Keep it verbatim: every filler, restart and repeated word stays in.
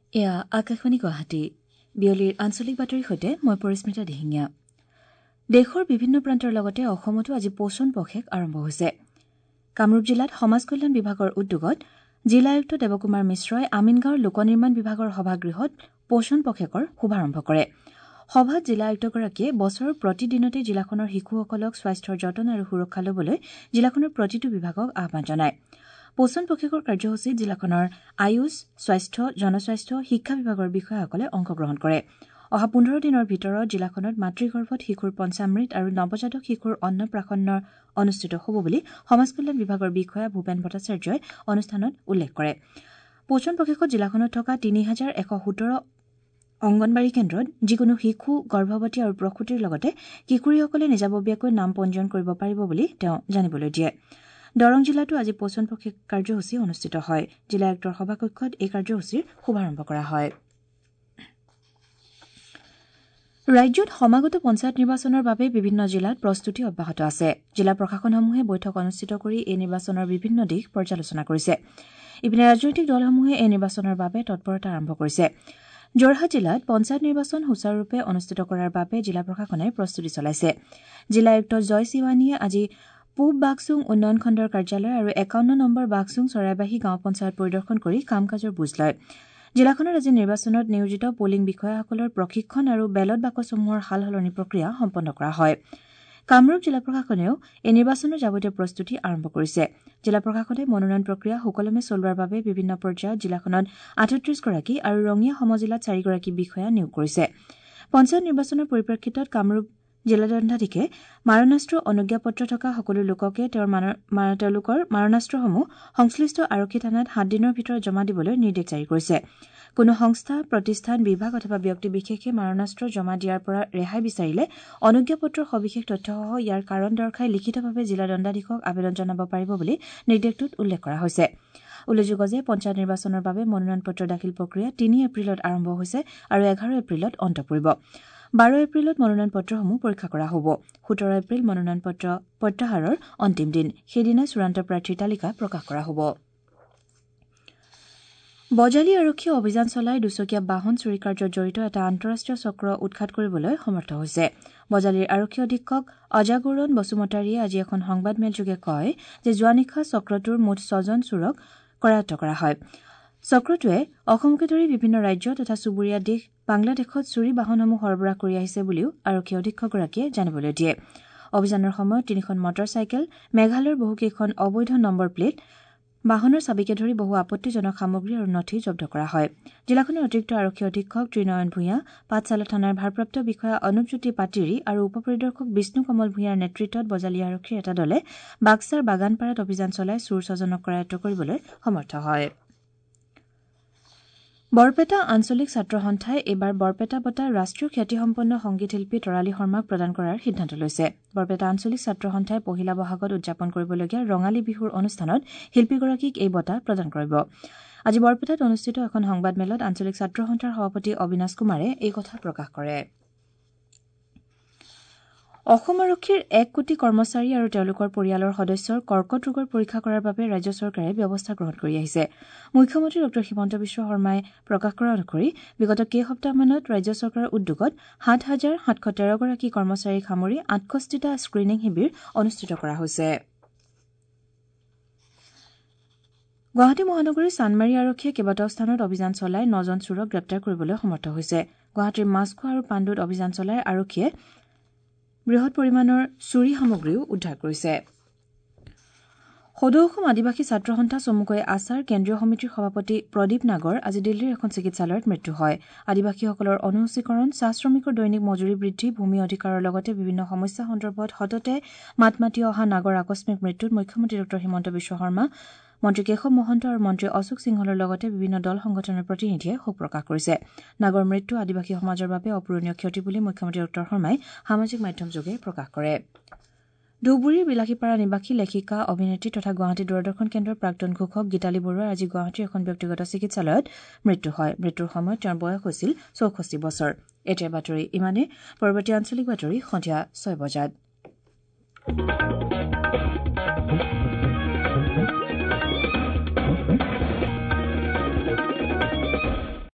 এয়া আকাশবাণী গুৱাহাটী বিয়লিৰ আঞ্চলিক বাতৰিৰ সৈতে মই পৰিস্মিতা দিহিঙীয়া। দেশৰ বিভিন্ন প্ৰান্তৰ লগতে অসমতো আজি পোষণ পখেক আৰম্ভ হৈছে। কামৰূপ জিলাত সমাজ কল্যাণ বিভাগৰ উদ্যোগত জিলা আয়ুক্ত দেৱকুমাৰ মিশ্ৰই আমিনগাঁৱৰ লোকনিৰ্মাণ বিভাগৰ সভাগৃহত পোষণ পখেকৰ শুভাৰম্ভ কৰে। সভাত জিলা আয়ুক্তগৰাকীয়ে বছৰৰ প্ৰতিদিনতে জিলাখনৰ শিশুসকলক স্বাস্থ্যৰ যতন আৰু সুৰক্ষা ল'বলৈ জিলাখনৰ প্ৰতিটো বিভাগক আহ্বান জনায়। পোষণ পখেকৰ কাৰ্যসূচীত জিলাখনৰ আয়ুষ, স্বাস্থ্য, জনস্বাস্থ্য, শিক্ষা বিভাগৰ বিষয়াসকলে অংশগ্ৰহণ কৰে। অহা পোন্ধৰ দিনৰ ভিতৰত জিলাখনত মাতৃগৰ্ভত শিশুৰ পঞ্চামৃত আৰু নৱজাতক শিশুৰ অন্নপ্ৰাশন অনুষ্ঠিত হ'ব বুলি সমাজ কল্যাণ বিভাগৰ বিষয়া ভূপেন ভট্টাচাৰ্যই অনুষ্ঠানত উল্লেখ কৰে। পোষণ পখেকত জিলাখনত থকা তিনি হাজাৰ এশ সোতৰ অংগনবাড়ী কেন্দ্ৰত যিকোনো শিশু, গৰ্ভৱতী আৰু প্ৰসূতিৰ লগতে কিশোৰীসকলে নিজাববীয়াকৈ নাম পঞ্জীয়ন কৰিব পাৰিব বুলি তেওঁ জানিবলৈ দিয়ে। দৰং জিলাতো আজি পোষণ পখেক কাৰ্যসূচী অনুষ্ঠিত হয়। জিলা আয়ুক্তৰ সভাকক্ষত এই কাৰ্যসূচীৰ শুভাৰম্ভ কৰা হয়। ৰাজ্যত সমাগত পঞ্চায়ত নিৰ্বাচনৰ বাবে বিভিন্ন জিলাত প্ৰস্তুতি অব্যাহত আছে। জিলা প্ৰশাসনসমূহে বৈঠক অনুষ্ঠিত কৰি এই নিৰ্বাচনৰ বিভিন্ন দিশ পৰ্যালোচনা কৰিছে। ইপিনে ৰাজনৈতিক দলসমূহে এই নিৰ্বাচনৰ বাবে তৎপৰতা আৰম্ভ কৰিছে। যোৰহাট জিলাত পঞ্চায়ত নিৰ্বাচন সুচাৰুৰূপে অনুষ্ঠিত কৰাৰ বাবে জিলা প্ৰশাসনে প্ৰস্তুতি চলাইছে। জিলা আয়ুক্ত জয় শিৱানীয়ে আজি পূব বাঘচুং উন্নয়ন খণ্ডৰ কাৰ্যালয় আৰু একাৱন্ন নম্বৰ বাঘচুং চৰাইবাহী গাঁও পঞ্চায়ত পৰিদৰ্শন কৰি কাম কাজৰ বুজ লয়। জিলাখনত আজি নিৰ্বাচনত নিয়োজিত পলিং বিষয়াসকলৰ প্ৰশিক্ষণ আৰু বেলট বাকচসমূহৰ সাল সলনি প্ৰক্ৰিয়া সম্পন্ন কৰা হয়। কামৰূপ জিলা প্ৰশাসনেও এই নিৰ্বাচনৰ যাৱতীয় প্ৰস্তুতি আৰম্ভ কৰিছে। জিলা প্ৰশাসনে মনোনয়ন প্ৰক্ৰিয়া সুকলমে চলোৱাৰ বাবে বিভিন্ন পৰ্যায়ত জিলাখনত আঠত্ৰিশ গৰাকী আৰু ৰঙিয়া সমজিলাত চাৰিগৰাকী বিষয়া নিয়োগ কৰিছে। পঞ্চায়ত নিৰ্বাচনৰ পৰিপ্ৰেক্ষিতত কামৰূপ জিলা দণ্ডাধীশে মাৰণাস্ত্ৰ অনুজ্ঞাপত্ৰ থকা সকলো লোককে তেওঁলোকৰ মাৰণাস্ত্ৰসমূহ সংশ্লিষ্ট আৰক্ষী থানাত সাত দিনৰ ভিতৰত জমা দিবলৈ নিৰ্দেশ জাৰি কৰিছে। কোনো সংস্থা, প্ৰতিষ্ঠান, বিভাগ অথবা ব্যক্তি বিশেষে মাৰণাস্ত্ৰ জমা দিয়াৰ পৰা ৰেহাই বিচাৰিলে অনুজ্ঞাপত্ৰৰ সবিশেষ তথ্যসহ ইয়াৰ কাৰণ দৰ্শাই লিখিতভাৱে জিলা দণ্ডাধীশক আবেদন জনাব পাৰিব বুলি নিৰ্দেশটোত উল্লেখ কৰা হৈছে। উল্লেখযোগ্য যে পঞ্চায়ত নিৰ্বাচনৰ বাবে মনোনয়ন পত্ৰ দাখিল প্ৰক্ৰিয়া তিনি এপ্ৰিলত আৰম্ভ হৈছে আৰু এঘাৰ এপ্ৰিলত অন্ত পৰিব। বাৰ এপ্ৰিলত মনোনয়ন পত্ৰসমূহ পৰীক্ষা কৰা হ'ব। সোতৰ এপ্ৰিল মনোনয়ন পত্ৰ প্ৰত্যাহাৰৰ অন্তিম দিন। সেইদিনা চূড়ান্ত প্ৰাৰ্থীৰ তালিকা প্ৰকাশ কৰা হ'ব। বজালী আৰক্ষীয়ে অভিযান চলাই দুচকীয়া বাহন চুৰি কাৰ্যত জড়িত এটা আন্তঃৰাষ্ট্ৰীয় চক্ৰ উৎখাত কৰিবলৈ সমৰ্থ হৈছে। বজালীৰ আৰক্ষী অধীক্ষক অজাগৰণ বসুমতাৰীয়ে আজি এখন সংবাদমেলযোগে কয় যে যোৱা নিশা চক্ৰটোৰ মুঠ ছজন চোৰক কৰায়ত্ব কৰা হয়। চক্ৰটোৱে অসমকে ধৰি বিভিন্ন ৰাজ্য তথা চুবুৰীয়া দেশ বাংলাদেশত চুৰি বাহনসমূহ সৰবৰাহ কৰি আহিছে বুলিও আৰক্ষী অধীক্ষকগৰাকীয়ে জানিবলৈ দিয়ে। অভিযানৰ সময়ত তিনিখন মটৰ চাইকেল, মেঘালয়ৰ বহুকেইখন অবৈধ নম্বৰ প্লেট, বাহনৰ চাবিকে ধৰি বহু আপত্তিজনক সামগ্ৰী আৰু নথি জব্দ কৰা হয়। জিলাখনৰ অতিৰিক্ত আৰক্ষী অধীক্ষক ত্ৰিনয়ন ভূঞা, পাঠশালা থানাৰ ভাৰপ্ৰাপ্ত বিষয়া অনুপজ্যোতি পাটিৰি আৰু উপ পৰিদৰ্শক বিষ্ণু কমল ভূঞাৰ নেতৃত্বত বজালী আৰক্ষীৰ এটা দলে বাক্সাৰ বাগানপাৰাত অভিযান চলাই চোৰ ছজনক কৰায়ত্ব কৰিবলৈ সমৰ্থ হয়। বৰপেটা আঞ্চলিক ছাত্ৰ সন্থাই এইবাৰ বৰপেটা বঁটা ৰাষ্ট্ৰীয় খ্যাতিসম্পন্ন সংগীত শিল্পী তৰালী শৰ্মাক প্ৰদান কৰাৰ সিদ্ধান্ত লৈছে। বৰপেটা আঞ্চলিক ছাত্ৰ সন্থাই পহিলা বহাগত উদযাপন কৰিবলগীয়া ৰঙালী বিহুৰ অনুষ্ঠানত শিল্পীগৰাকীক এই বঁটা প্ৰদান কৰিব। আজি বৰপেটাত অনুষ্ঠিত এখন সংবাদমেলত আঞ্চলিক ছাত্ৰ সন্থাৰ সভাপতি অবিনাশ কুমাৰে এই কথা প্ৰকাশ কৰে। অসম আৰক্ষীৰ এক কোটি কৰ্মচাৰী আৰু তেওঁলোকৰ পৰিয়ালৰ সদস্যৰ কৰ্কট ৰোগৰ পৰীক্ষা কৰাৰ বাবে ৰাজ্য চৰকাৰে ব্যৱস্থা গ্ৰহণ কৰি আহিছে। মুখ্যমন্ত্ৰী ডঃ হিমন্ত বিশ্ব শৰ্মাই প্ৰকাশ কৰা অনুসৰি বিগত কেইসপ্তাহমানত ৰাজ্য চৰকাৰৰ উদ্যোগত সাত হাজাৰ সাতশ তেৰ গৰাকী কৰ্মচাৰীক সামৰি আঠষষ্ঠিটা স্ক্ৰিনিং শিবিৰ অনুষ্ঠিত কৰা হৈছে। গুৱাহাটী মহানগৰীৰ চান্দমাৰী আৰক্ষীয়ে কেইবাটাও স্থানত অভিযান চলাই নজন চোৰক গ্ৰেপ্তাৰ কৰিবলৈ সমৰ্থ হৈছে। গুৱাহাটীৰ মাছখোৱা আৰু পাণ্ডুত অভিযান চলাই আৰক্ষীয়ে বৃহৎ পৰিমাণৰ চুৰি সামগ্ৰীও উদ্ধাৰ কৰিছে। সদৌ অসম আদিবাসী ছাত্ৰ সন্থা চমুকৈ আছাৰ কেন্দ্ৰীয় সমিতিৰ সভাপতি প্ৰদীপ নাগৰ আজি দিল্লীৰ এখন চিকিৎসালয়ত মৃত্যু হয়। আদিবাসীসকলৰ অনুসূচীকৰণ, চাহ শ্ৰমিকৰ দৈনিক মজুৰি বৃদ্ধি, ভূমি অধিকাৰৰ লগতে বিভিন্ন সমস্যা সন্দৰ্ভত সততে মাত মাতি অহা নাগৰ আকস্মিক মৃত্যুত মুখ্যমন্ত্ৰী ডঃ হিমন্ত বিশ্ব শৰ্মা, মন্ত্ৰী কেশৱ মহন্ত আৰু মন্ত্ৰী অশোক সিংহলৰ লগতে বিভিন্ন দল সংগঠনৰ প্ৰতিনিধিয়ে শোক প্ৰকাশ কৰিছে। নাগৰ মৃত্যু আদিবাসী সমাজৰ বাবে অপূৰণীয় ক্ষতি বুলি মুখ্যমন্ত্ৰী ডঃ শৰ্মাই সামাজিক মাধ্যমযোগে প্ৰকাশ কৰে। ধুবুৰীৰ বিলাসীপাৰা নিবাসী লেখিকা, অভিনেত্ৰী তথা গুৱাহাটী দূৰদৰ্শন কেন্দ্ৰৰ প্ৰাক্তন ঘোষক গীতালী বৰুৱাৰ আজি গুৱাহাটীৰ এখন ব্যক্তিগত চিকিৎসালয়ত মৃত্যু হয়। মৃত্যুৰ সময়ত তেওঁৰ বয়স হৈছিল চৌষষ্ঠি বছৰ। এতিয়া বাতৰি ইমানে। পৰৱৰ্তী আঞ্চলিক বাতৰি সন্ধিয়া ছয় বজাত।